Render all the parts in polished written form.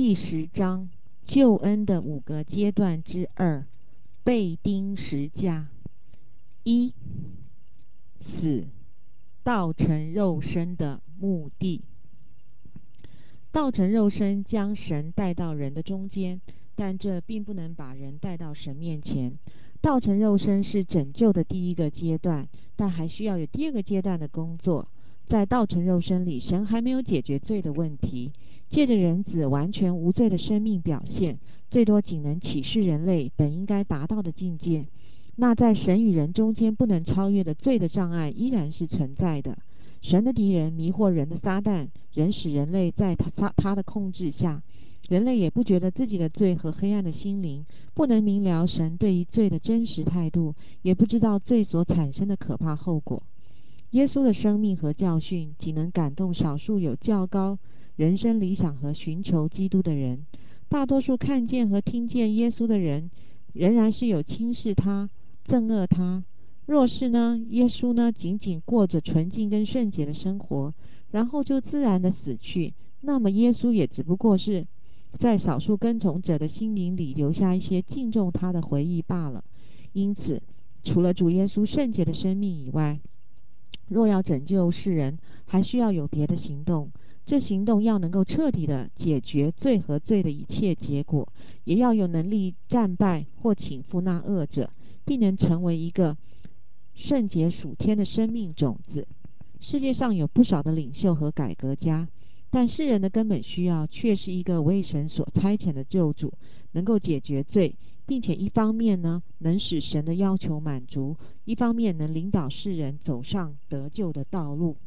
第10章救恩的5个阶段之2，被钉十架。1、死，道成肉身的目的。道成肉身将神带到人的中间，但这并不能把人带到神面前。道成肉身是拯救的第1个阶段，但还需要有第2个阶段的工作。在道成肉身里，神还没有解决罪的问题，借着人子完全无罪的生命表现，最多仅能启示人类本应该达到的境界。那在神与人中间不能超越的罪的障碍依然是存在的。神的敌人迷惑人的撒旦，仍使人类在他的控制下。人类也不觉得自己的罪和黑暗的心灵，不能明了神对于罪的真实态度，也不知道罪所产生的可怕后果。耶稣的生命和教训仅能感动少数有较高人生理想和寻求基督的人。大多数看见和听见耶稣的人，仍然是有轻视他、憎恶他。若是呢，耶稣呢，仅仅过着纯净跟圣洁的生活，然后就自然的死去，那么耶稣也只不过是在少数跟从者的心灵里留下一些敬重他的回忆罢了。因此，除了主耶稣圣洁的生命以外，若要拯救世人，还需要有别的行动。这行动要能够彻底的解决罪和罪的一切结果，也要有能力战败或倾覆那恶者，并能成为一个圣洁属天的生命种子。世界上有不少的领袖和改革家，但世人的根本需要却是一个为神所差遣的救主，能够解决罪，并且一方面呢，能使神的要求满足，一方面能领导世人走上得救的道路。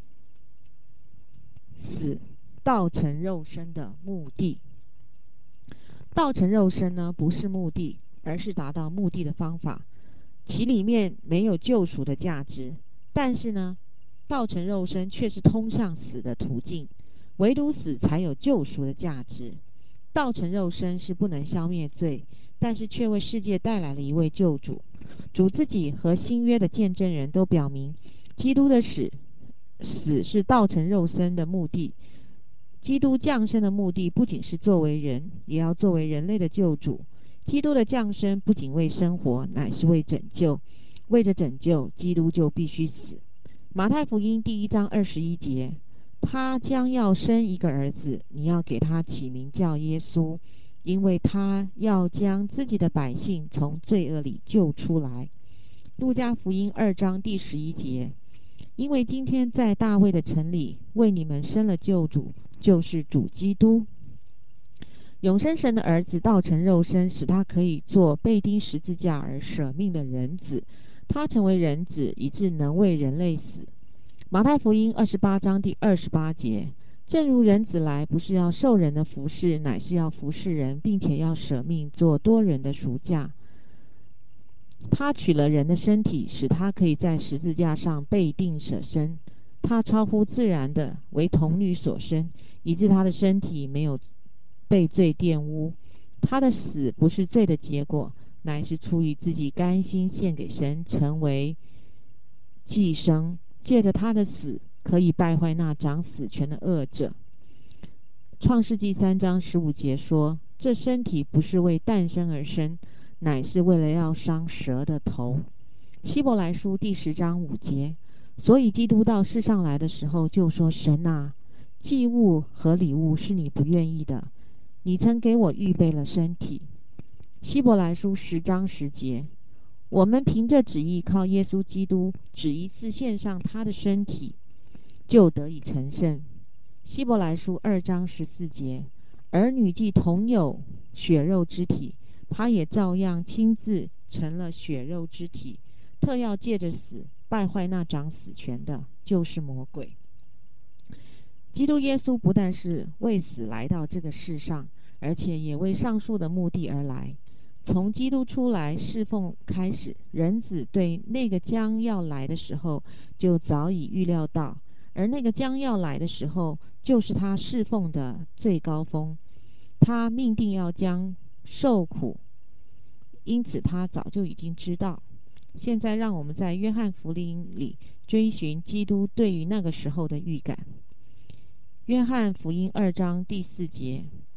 死，道成肉身的目的。道成肉身呢，不是目的，而是达到目的的方法。其里面没有救赎的价值，但是呢，道成肉身却是通向死的途径，唯独死才有救赎的价值。道成肉身是不能消灭罪，但是却为世界带来了一位救主。主自己和新约的见证人都表明，基督的死是道成肉身的目的。基督降生的目的不仅是作为人，也要作为人类的救主。基督的降生不仅为生活，乃是为拯救。为着拯救，基督就必须死。马太福音第1章21节，他将要生一个儿子，你要给他起名叫耶稣，因为他要将自己的百姓从罪恶里救出来。路加福音2章第11节，因为今天在大卫的城里为你们生了救主，就是主基督。永生神的儿子道成肉身，使他可以做被钉十字架而舍命的人子。他成为人子，以致能为人类死。马太福音28章第28节，正如人子来，不是要受人的服侍，乃是要服侍人，并且要舍命做多人的赎价。他取了人的身体，使他可以在十字架上被钉舍身。他超乎自然的为童女所生，以致他的身体没有被罪玷污。他的死不是罪的结果，乃是出于自己甘心献给神，成为祭牲。借着他的死，可以败坏那掌死权的恶者。创世纪3章15节说，这身体不是为诞生而生，乃是为了要伤蛇的头。希伯来书第10章5节，所以基督到世上来的时候就说，神啊，祭物和礼物是你不愿意的，你曾给我预备了身体。希伯来书10章10节，我们凭着只依靠耶稣基督，只一次献上他的身体，就得以成圣。希伯来书2章14节，儿女既同有血肉之体，他也照样亲自成了血肉之体，特要借着死败坏那掌死权的，就是魔鬼。基督耶稣不但是为死来到这个世上，而且也为上述的目的而来。从基督出来侍奉开始，人子对那个将要来的时候就早已预料到，而那个将要来的时候就是他侍奉的最高峰。他命定要将受苦，因此他早就已经知道。现在让我们在约翰福音里追寻基督对于那个时候的预感。约翰福音2章第4节，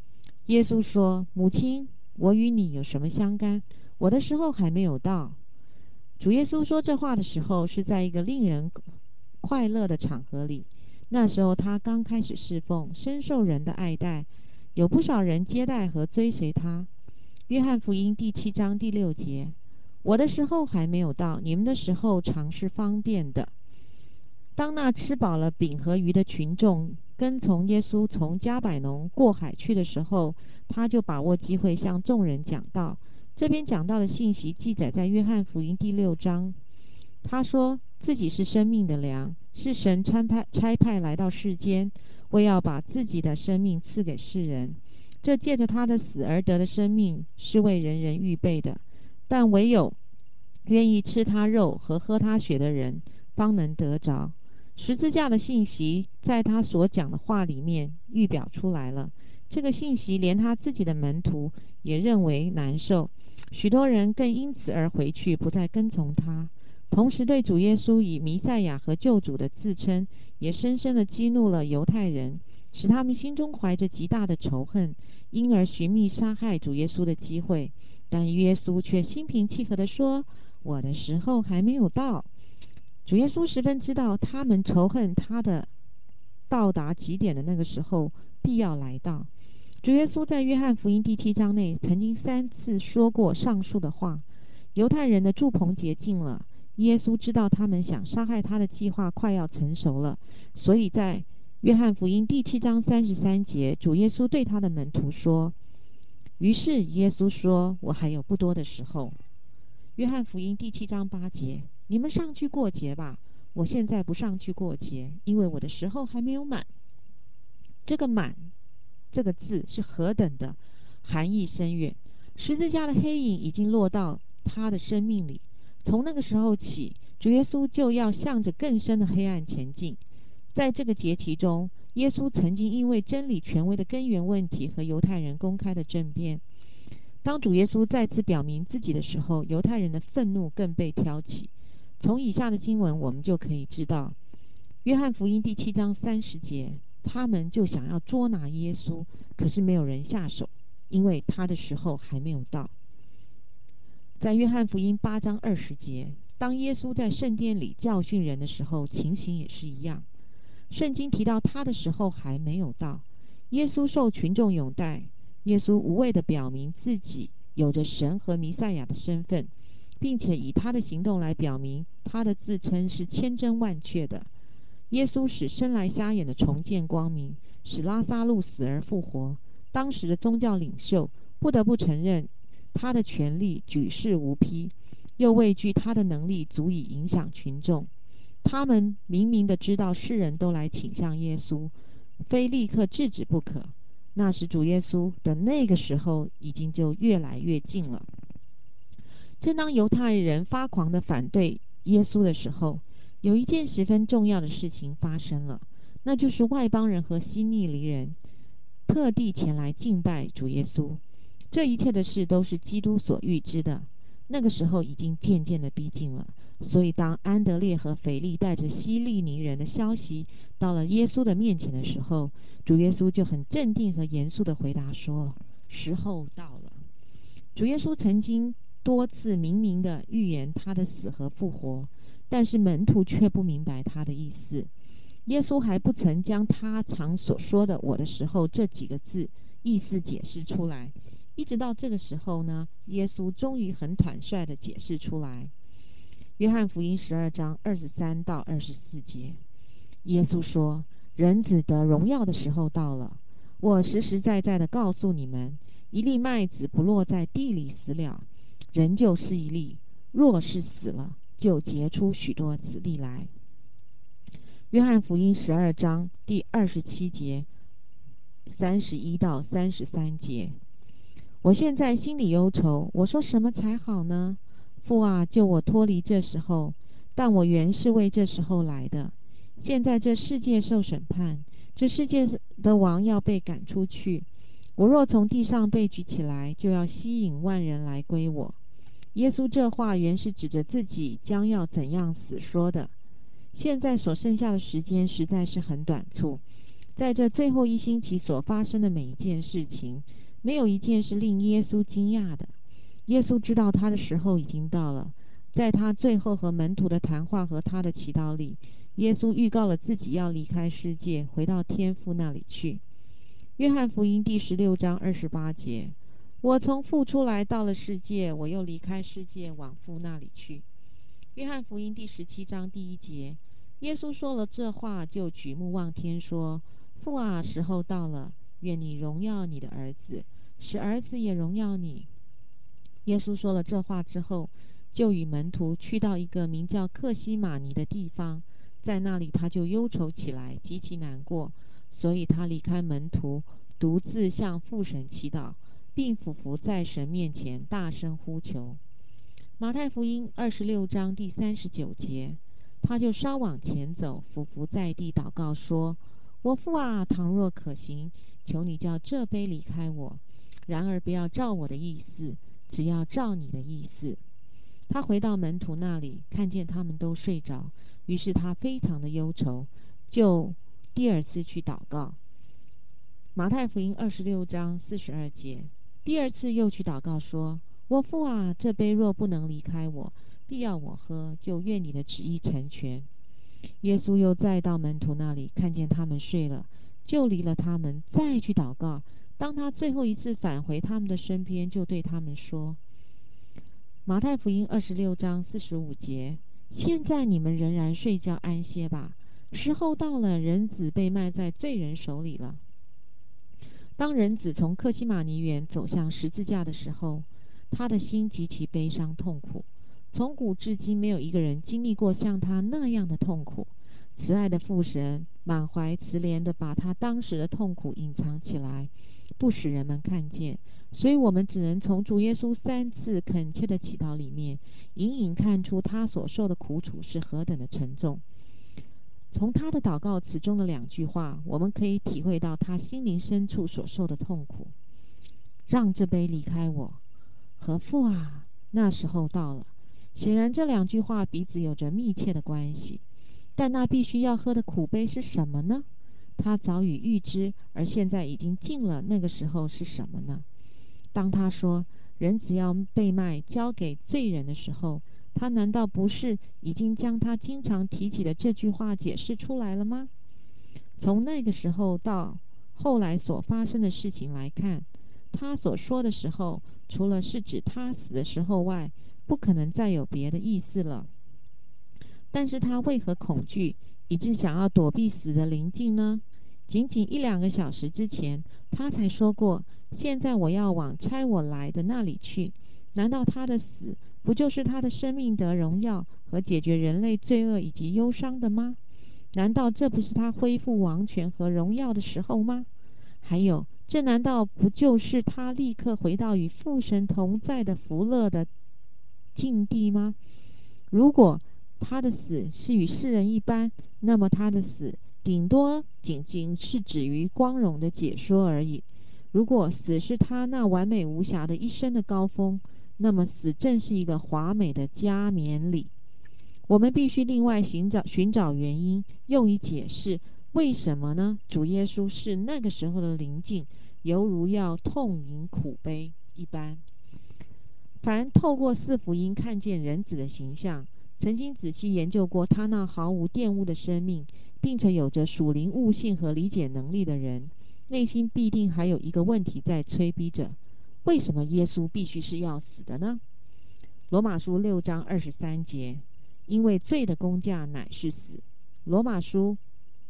耶稣说：母亲，我与你有什么相干？我的时候还没有到。主耶稣说这话的时候，是在一个令人快乐的场合里。那时候他刚开始侍奉，深受人的爱戴，有不少人接待和追随他。约翰福音第7章第6节：我的时候还没有到，你们的时候常是方便的。当那吃饱了饼和鱼的群众跟从耶稣从加百农过海去的时候，他就把握机会向众人讲道。这边讲到的信息记载在约翰福音第6章。他说自己是生命的粮，是神差派来到世间，为要把自己的生命赐给世人。这借着他的死而得的生命，是为人人预备的，但唯有愿意吃他肉和喝他血的人，方能得着。十字架的信息在他所讲的话里面预表出来了。这个信息连他自己的门徒也认为难受，许多人更因此而回去，不再跟从他。同时对主耶稣以弥赛亚和救主的自称，也深深地激怒了犹太人，使他们心中怀着极大的仇恨，因而寻觅杀害主耶稣的机会。但耶稣却心平气和地说：我的时候还没有到。主耶稣十分知道他们仇恨他的到达极点的那个时候必要来到。主耶稣在约翰福音第7章内曾经3次说过上述的话。犹太人的住棚节近了，耶稣知道他们想杀害他的计划快要成熟了，所以在约翰福音第7章33节，主耶稣对他的门徒说：于是耶稣说，我还有不多的时候。约翰福音第7章8节，你们上去过节吧，我现在不上去过节，因为我的时候还没有满。这个满这个字是何等的含义深远。十字架的黑影已经落到他的生命里，从那个时候起，主耶稣就要向着更深的黑暗前进。在这个节期中，耶稣曾经因为真理权威的根源问题和犹太人公开的争辩。当主耶稣再次表明自己的时候，犹太人的愤怒更被挑起。从以下的经文我们就可以知道，约翰福音第7章30节，他们就想要捉拿耶稣，可是没有人下手，因为他的时候还没有到。在约翰福音8章20节，当耶稣在圣殿里教训人的时候，情形也是一样。圣经提到他的时候还没有到，耶稣受群众拥戴，耶稣无畏地表明自己有着神和弥赛亚的身份，并且以他的行动来表明他的自称是千真万确的。耶稣使生来瞎眼的重见光明，使拉撒路死而复活。当时的宗教领袖不得不承认他的权力举世无匹，又畏惧他的能力足以影响群众。他们明明的知道世人都来倾向耶稣，非立刻制止不可。那时主耶稣的那个时候已经就越来越近了。正当犹太人发狂的反对耶稣的时候，有一件十分重要的事情发生了，那就是外邦人和希利尼人特地前来敬拜主耶稣。这一切的事都是基督所预知的，那个时候已经渐渐的逼近了。所以当安德烈和腓力带着希利尼人的消息到了耶稣的面前的时候，主耶稣就很镇定和严肃的回答说：时候到了。主耶稣曾经多次明明的预言他的死和复活，但是门徒却不明白他的意思。耶稣还不曾将他常所说的我的时候这几个字意思解释出来，一直到这个时候呢，耶稣终于很坦率的解释出来。约翰福音12章23到24节，耶稣说：人子得荣耀的时候到了。我实实在在的告诉你们，一粒麦子不落在地里死了，仍旧是一粒；若是死了，就结出许多子粒来。约翰福音12章第27节31到33节，我现在心里忧愁，我说什么才好呢？父啊，救我脱离这时候！但我原是为这时候来的。现在这世界受审判，这世界的王要被赶出去。我若从地上被举起来，就要吸引万人来归我。耶稣这话原是指着自己将要怎样死说的。现在所剩下的时间实在是很短促，在这最后一星期所发生的每一件事情， 没有一件是令耶稣惊讶的。耶稣知道他的时候已经到了，在他最后和门徒的谈话和他的祈祷里，耶稣预告了自己要离开世界，回到天父那里去。约翰福音第16章28节：我从父出来到了世界，我又离开世界往父那里去。约翰福音第17章第1节：耶稣说了这话，就举目望天说：父啊，时候到了，愿你荣耀你的儿子，使儿子也荣耀你。耶稣说了这话之后，就与门徒去到一个名叫客西马尼的地方，在那里他就忧愁起来，极其难过，所以他离开门徒，独自向父神祈祷，并俯伏在神面前大声呼求。马太福音26章第39节，他就稍往前走，俯伏在地祷告说：我父啊，倘若可行，求你叫这杯离开我，然而不要照我的意思，只要照你的意思。他回到门徒那里，看见他们都睡着，于是他非常的忧愁，就第二次去祷告。马太福音26章42节，第二次又去祷告说：我父啊，这杯若不能离开我，必要我喝，就愿你的旨意成全。耶稣又再到门徒那里，看见他们睡了，就离了他们，再去祷告。当他最后一次返回他们的身边，就对他们说：马太福音26章45节，现在你们仍然睡觉安歇吧，时候到了，人子被卖在罪人手里了。当人子从客西马尼园走向十字架的时候，他的心极其悲伤痛苦。从古至今，没有一个人经历过像他那样的痛苦。慈爱的父神满怀慈怜地把他当时的痛苦隐藏起来，不使人们看见。所以我们只能从主耶稣3次恳切的祈祷里面，隐隐看出他所受的苦楚是何等的沉重。从他的祷告词中的2句话，我们可以体会到他心灵深处所受的痛苦。让这杯离开我，和父啊，那时候到了。显然这2句话彼此有着密切的关系。但那必须要喝的苦杯是什么呢？他早已预知，而现在已经尽了那个时候是什么呢？当他说人只要被卖交给罪人的时候，他难道不是已经将他经常提起的这句话解释出来了吗？从那个时候到后来所发生的事情来看，他所说的时候，除了是指他死的时候外，不可能再有别的意思了。但是他为何恐惧，以致想要躲避死的临近呢？仅仅1-2个小时之前，他才说过：现在我要往差我来的那里去。难道他的死不就是他的生命得荣耀和解决人类罪恶以及忧伤的吗？难道这不是他恢复王权和荣耀的时候吗？还有，这难道不就是他立刻回到与父神同在的福乐的境地吗？如果他的死是与世人一般，那么他的死顶多仅仅是止于光荣的解说而已。如果死是他那完美无瑕的一生的高峰，那么死正是一个华美的加冕礼。我们必须另外寻找原因，用以解释为什么呢？主耶稣是那个时候的临近，犹如要痛饮苦杯一般。凡透过4福音看见人子的形象，曾经仔细研究过他那毫无玷污的生命，并且有着属灵悟性和理解能力的人，内心必定还有一个问题在催逼着：为什么耶稣必须是要死的呢？罗马书6章23节，因为罪的工价乃是死。罗马书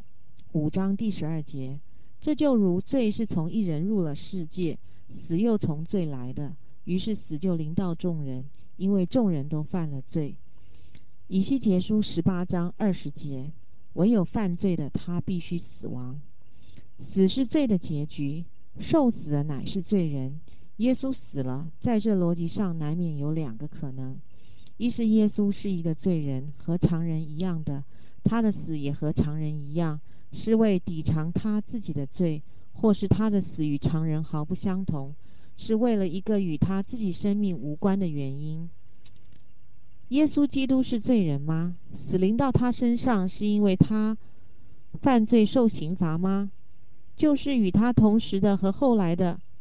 5章第12节，这就如罪是从一人入了世界，死又从罪来的，于是死就临到众人，因为众人都犯了罪。以西结书18章20节，唯有犯罪的，他必须死亡。死是罪的结局，受死的乃是罪人。耶稣死了，在这逻辑上难免有2个可能：一是耶稣是一个罪人，和常人一样的，他的死也和常人一样，是为抵偿他自己的罪；或是他的死与常人毫不相同，是为了一个与他自己生命无关的原因。耶稣基督是罪人吗？死临到他身上是因为他犯罪受刑罚吗？就是与他同时的和后来的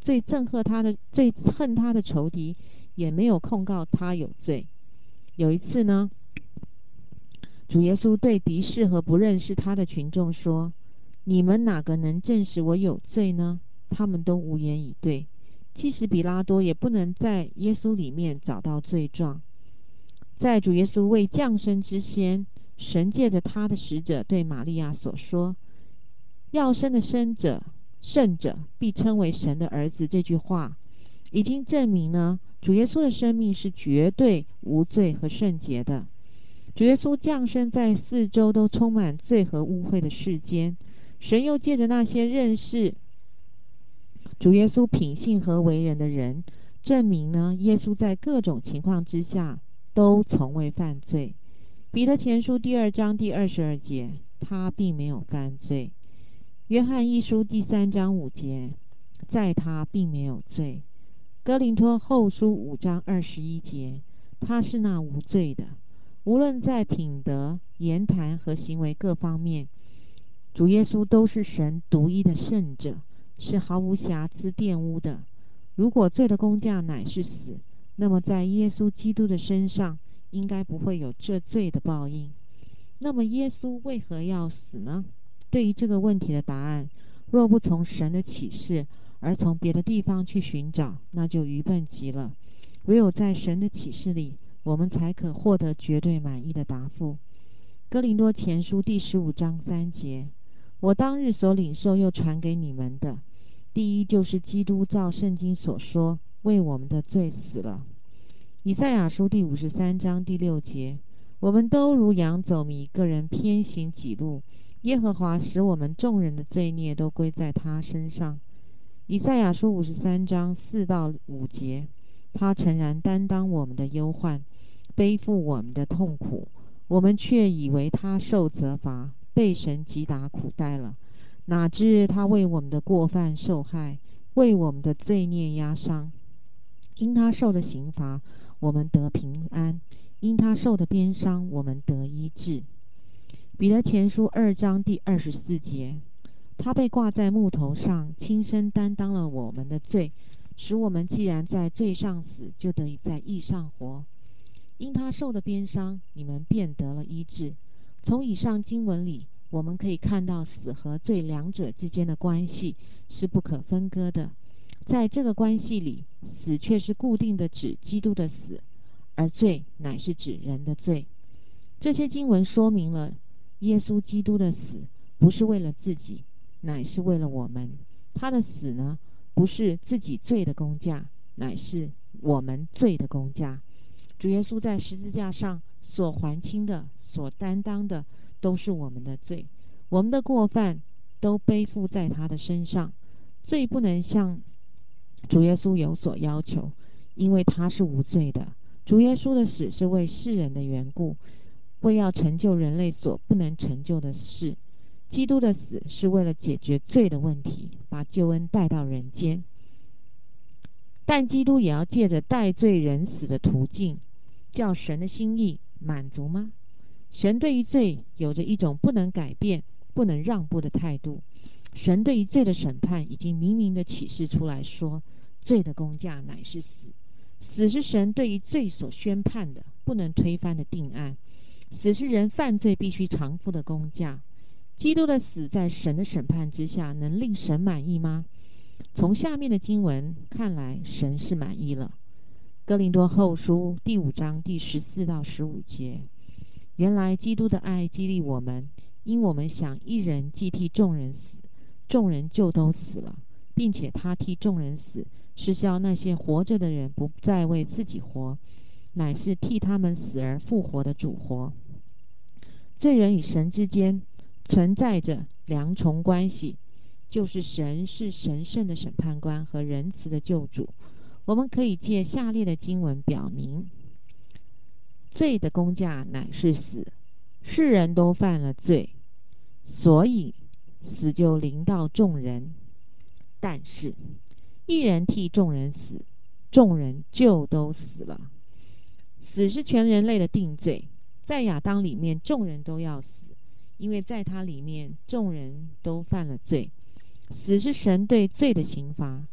最恨他的仇敌也没有控告他有罪。有一次呢，主耶稣对敌视和不认识他的群众说：你们哪个能证实我有罪呢？他们都无言以对。即使比拉多也不能在耶稣里面找到罪状。在主耶稣未降生之先，神借着他的使者对玛利亚所说：要生的圣者必称为神的儿子，这句话已经证明了主耶稣的生命是绝对无罪和圣洁的。主耶稣降生在四周都充满罪和污秽的世间，神又借着那些认识主耶稣品性和为人的人，证明呢耶稣在各种情况之下都从未犯罪。彼得前书第2章第22节，他并没有犯罪。约翰一书第3章5节，在他并没有罪。哥林多后书5章21节，他是那无罪的。无论在品德、言谈和行为各方面，主耶稣都是神独一的圣者，是毫无瑕疵玷污的。如果罪的工价乃是死，那么在耶稣基督的身上应该不会有这罪的报应。那么耶稣为何要死呢？对于这个问题的答案，若不从神的启示，而从别的地方去寻找，那就愚笨极了。唯有在神的启示里，我们才可获得绝对满意的答复。哥林多前书第15章3节，我当日所领受又传给你们的，第一就是基督照圣经所说，为我们的罪死了。以赛亚书第53章第6节，我们都如羊走迷，个人偏行己路，耶和华使我们众人的罪孽都归在他身上。以赛亚书53章4到5节，他诚然担当我们的忧患，背负我们的痛苦，我们却以为他受责罚，被神击打苦待了。哪知他为我们的过犯受害，为我们的罪孽压伤。因他受的刑罚，我们得平安；因他受的鞭伤，我们得医治。彼得前书2章第24节，他被挂在木头上，亲身担当了我们的罪，使我们既然在罪上死，就得以在义上活。因他受的鞭伤，你们便得了医治。从以上经文里，我们可以看到死和罪两者之间的关系是不可分割的。在这个关系里，死却是固定的指基督的死，而罪乃是指人的罪。这些经文说明了耶稣基督的死不是为了自己，乃是为了我们。他的死呢，不是自己罪的工价，乃是我们罪的工价。主耶稣在十字架上所还清的、所担当的，都是我们的罪，我们的过犯都背负在他的身上。罪不能向主耶稣有所要求，因为他是无罪的。主耶稣的死是为世人的缘故，为要成就人类所不能成就的事。基督的死是为了解决罪的问题，把救恩带到人间。但基督也要借着代罪人死的途径，叫神的心意满足吗？神对于罪有着一种不能改变、不能让步的态度。神对于罪的审判已经明明的启示出来说，罪的工价乃是死。死是神对于罪所宣判的、不能推翻的定案。死是人犯罪必须偿付的工价。基督的死在神的审判之下，能令神满意吗？从下面的经文看来，神是满意了。哥林多后书第5章第14到15节，原来基督的爱激励我们，因我们想一人既替众人死，众人就都死了，并且他替众人死，是叫那些活着的人不再为自己活，乃是替他们死而复活的主活。罪人与神之间存在着两重关系，就是神是神圣的审判官和仁慈的救主。我们可以借下列的经文表明，罪的工价乃是死，世人都犯了罪，所以死就临到众人。但是一人替众人死，众人就都死了。死是全人类的定罪，在亚当里面众人都要死，因为在他里面众人都犯了罪。死是神对罪的刑罚，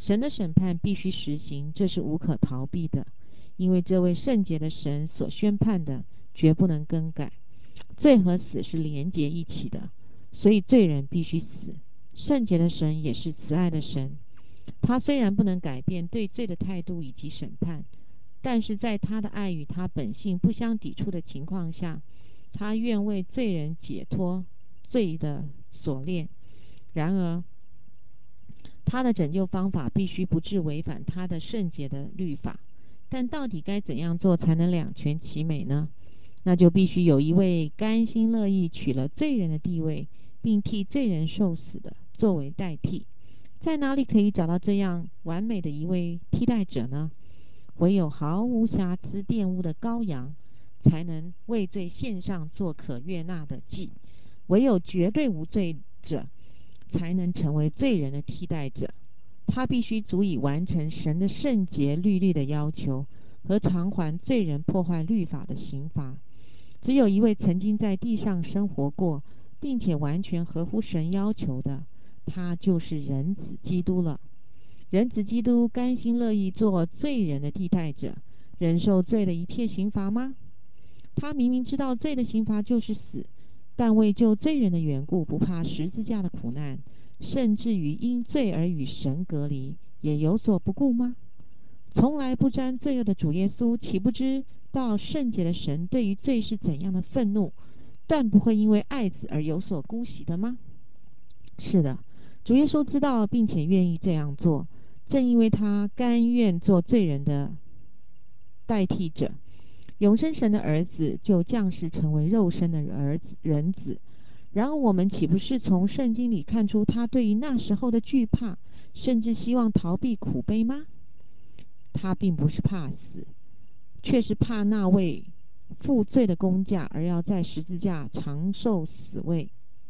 神的审判必须实行，这是无可逃避的，因为这位圣洁的神所宣判的绝不能更改。罪和死是连结一起的，所以罪人必须死。圣洁的神也是慈爱的神，他虽然不能改变对罪的态度以及审判，但是在他的爱与他本性不相抵触的情况下，他愿为罪人解脱罪的锁链。然而他的拯救方法必须不致违反他的圣洁的律法。但到底该怎样做才能两全其美呢？那就必须有一位甘心乐意取了罪人的地位，并替罪人受死的作为代替。在哪里可以找到这样完美的一位替代者呢？唯有毫无瑕疵玷污的羔羊，才能为罪献上做可悦纳的祭。唯有绝对无罪者，才能成为罪人的替代者。他必须足以完成神的圣洁律例的要求，和偿还罪人破坏律法的刑罚。只有一位曾经在地上生活过，并且完全合乎神要求的，他就是人子基督了。人子基督甘心乐意做罪人的替代者，忍受罪的一切刑罚吗？他明明知道罪的刑罚就是死，但为救罪人的缘故，不怕十字架的苦难，甚至于因罪而与神隔离，也有所不顾吗？从来不沾罪恶的主耶稣，岂不知道圣洁的神对于罪是怎样的愤怒，但不会因为爱子而有所姑息的吗？是的，主耶稣知道并且愿意这样做，正因为他甘愿做罪人的代替者。永生神的儿子就降世成为肉身的人子。然而我们岂不是从圣经里看出他对于那时候的惧怕，甚至希望逃避苦悲吗？他并不是怕死，却是怕那位负罪的工价，而要在十字架长受死位。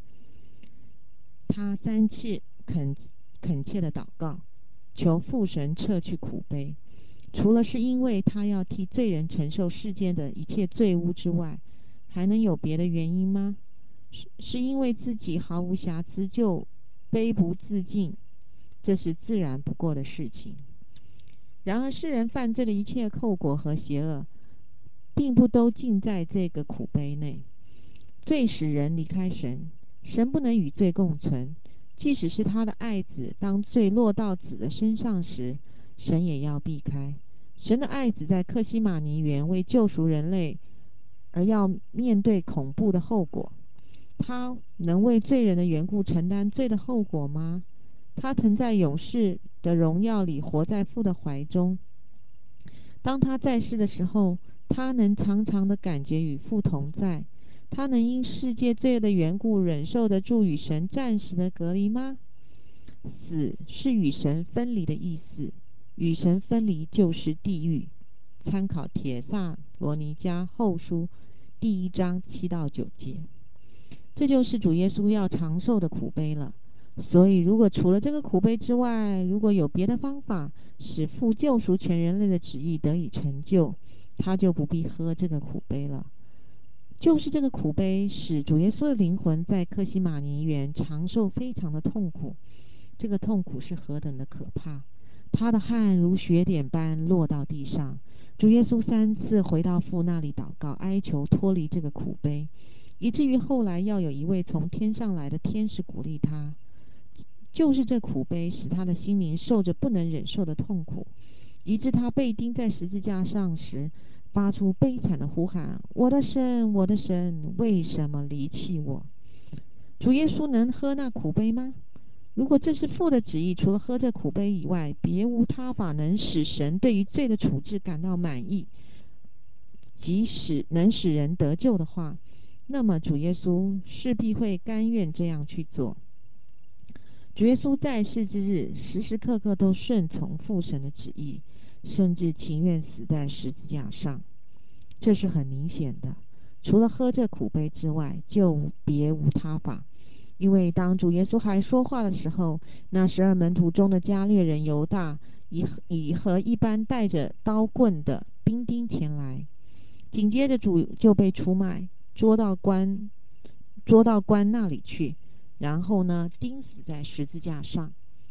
他三次恳切的祷告，求父神撤去苦悲。除了是因为他要替罪人承受世间的一切罪污之外，还能有别的原因吗？是因为自己毫无瑕疵就卑不自敬，这是自然不过的事情。然而世人犯罪的一切后果和邪恶，并不都尽在这个苦悲内。罪使人离开神，神不能与罪共存。即使是他的爱子，当罪落到子的身上时，神也要避开。神的爱子在客西马尼园为救赎人类而要面对恐怖的后果。他能为罪人的缘故承担罪的后果吗？他曾在勇士的荣耀里活在父的怀中。当他在世的时候，他能常常的感觉与父同在。他能因世界罪恶的缘故忍受得住与神暂时的隔离吗？死是与神分离的意思，与神分离就是地狱。参考帖撒罗尼迦后书第1章7到9节。这就是主耶稣要长受的苦悲了。所以如果除了这个苦悲之外，如果有别的方法使父救赎全人类的旨意得以成就，他就不必喝这个苦悲了。就是这个苦悲使主耶稣的灵魂在客西马尼园长受非常的痛苦。这个痛苦是何等的可怕！他的汗如雪点般落到地上。主耶稣3次回到父那里祷告，哀求脱离这个苦悲，以至于后来要有一位从天上来的天使鼓励他。就是这苦悲使他的心灵受着不能忍受的痛苦，以致他被钉在十字架上时发出悲惨的呼喊：我的神，我的神，为什么离弃我？主耶稣能喝那苦悲吗？如果这是父的旨意，除了喝这苦悲以外，别无他法能使神对于罪的处置感到满意，即使能使人得救的话，那么主耶稣势必会甘愿这样去做。主耶稣在世之日，时时刻刻都顺从父神的旨意，甚至情愿死在十字架上。这是很明显的，除了喝这苦杯之外，就别无他法。因为当主耶稣还说话的时候，那12门徒中的加略人犹大已和一般带着刀棍的兵丁前来。紧接着主就被出卖，捉到官那里去，然后呢钉死在十字架上。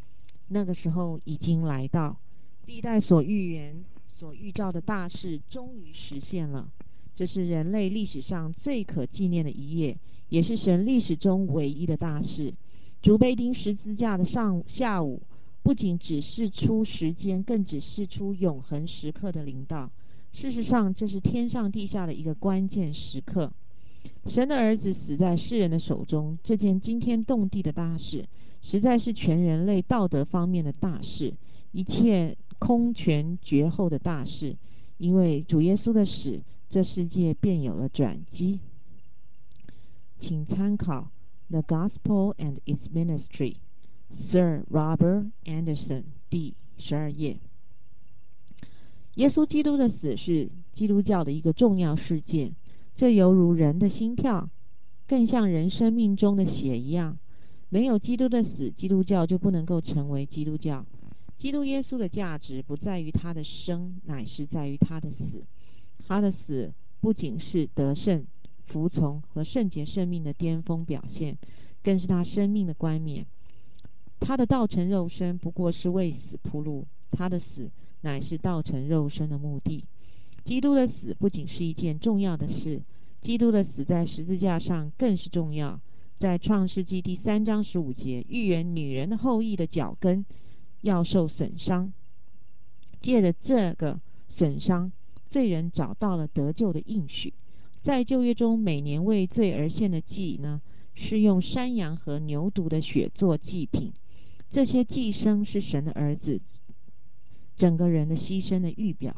那个时候已经来到，历代所预言、所预兆的大事终于实现了。这是人类历史上最可纪念的一页，也是神历史中唯一的大事。主被钉十字架的下午，不仅指示出时间，更指示出永恒时刻的临到。事实上，这是天上地下的一个关键时刻。神的儿子死在世人的手中，这件惊天动地的大事，实在是全人类道德方面的大事，一切空前绝后的大事。因为主耶稣的死，这世界便有了转机。请参考《The Gospel and Its Ministry》Sir Robert Anderson 第12页。耶稣基督的死是基督教的一个重要事件，这犹如人的心跳，更像人生命中的血一样。没有基督的死，基督教就不能够成为基督教。基督耶稣的价值不在于他的生，乃是在于他的死。他的死不仅是得胜、服从和圣洁生命的巅峰表现，更是他生命的冠冕。他的道成肉身不过是为死铺路，他的死乃是道成肉身的目的。基督的死不仅是一件重要的事，基督的死在十字架上更是重要。在创世纪第3章15节，预言女人的后裔的脚跟要受损伤，借着这个损伤，罪人找到了得救的应许。在旧约中，每年为罪而献的祭呢，是用山羊和牛犊的血做祭品。这些祭牲是神的儿子整个人的牺牲的预表。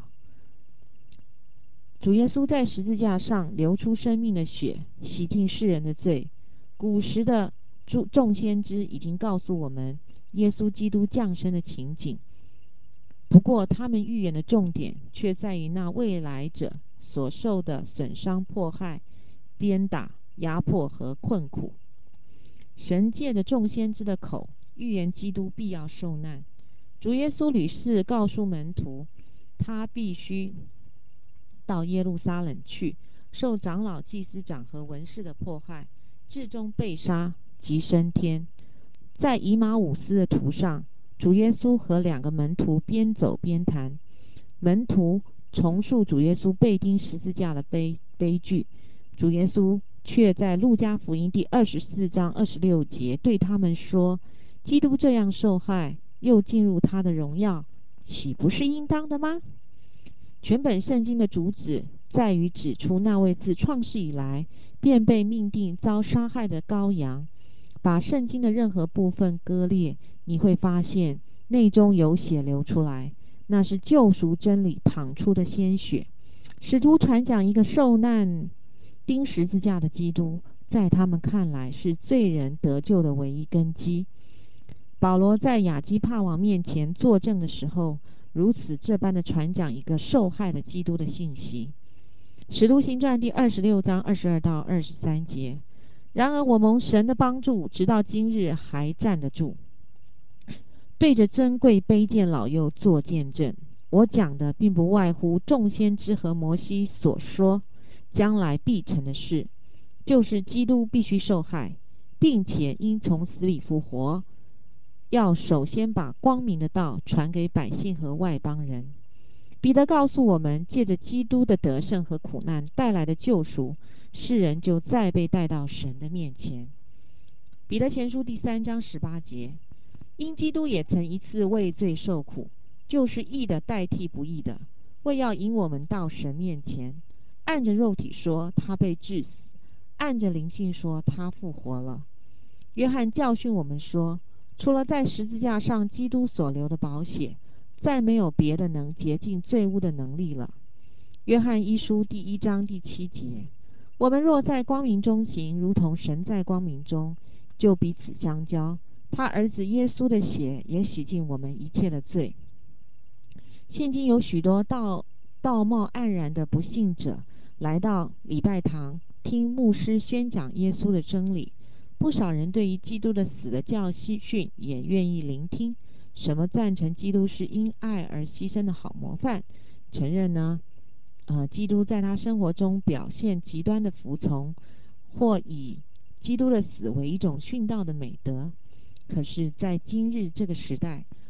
主耶稣在十字架上流出生命的血，洗净世人的罪。古时的众先知已经告诉我们耶稣基督降生的情景，不过他们预言的重点却在于那未来者所受的损伤、迫害、鞭打、压迫和困苦。神借着众先知的口预言基督必要受难。主耶稣屡次告诉门徒，他必须到耶路撒冷去，受长老、祭司长和文士的迫害，至终被杀，即升天。在以马忤斯的途上，主耶稣和2个门徒边走边谈，门徒重述主耶稣被钉十字架的悲剧，主耶稣却在路加福音第24章26节对他们说，基督这样受害，又进入他的荣耀，岂不是应当的吗？全本圣经的主旨在于指出那位自创世以来便被命定遭杀害的羔羊。把圣经的任何部分割裂，你会发现内中有血流出来，那是救赎真理淌出的鲜血。使徒传讲一个受难钉十字架的基督，在他们看来是罪人得救的唯一根基。保罗在亚基帕王面前作证的时候，如此这般的传讲一个受害的基督的信息。使徒行传第26章22到23节，然而我蒙神的帮助，直到今日还站得住，对着尊贵卑贱老幼做见证。我讲的并不外乎众先知和摩西所说将来必成的事，就是基督必须受害，并且应从死里复活，要首先把光明的道传给百姓和外邦人。彼得告诉我们，借着基督的得胜和苦难带来的救赎，世人就再被带到神的面前。彼得前书第3章18节，因基督也曾一次为罪受苦，就是义的代替不义的，为要引我们到神面前。按着肉体说，他被治死；按着灵性说，他复活了。约翰教训我们说，除了在十字架上基督所流的宝血，再没有别的能洁净罪污的能力了。约翰一书第1章第7节，我们若在光明中行，如同神在光明中，就彼此相交。他儿子耶稣的血也洗净我们一切的罪。现今有许多道貌岸然的不信者来到礼拜堂，听牧师宣讲耶稣的真理。不少人对于基督的死的教训也愿意聆听。什么赞成基督是因爱而牺牲的好模范，承认呢基督在他生活中表现极端的服从，或以基督的死为一种殉道的美德。可是在今日这个时代，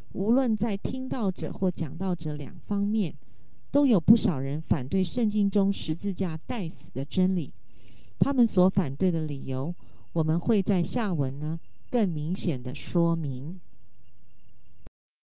无论在听道者或讲道者两方面，都有不少人反对圣经中十字架代死的真理。他们所反对的理由，我们会在下文呢更明显的说明。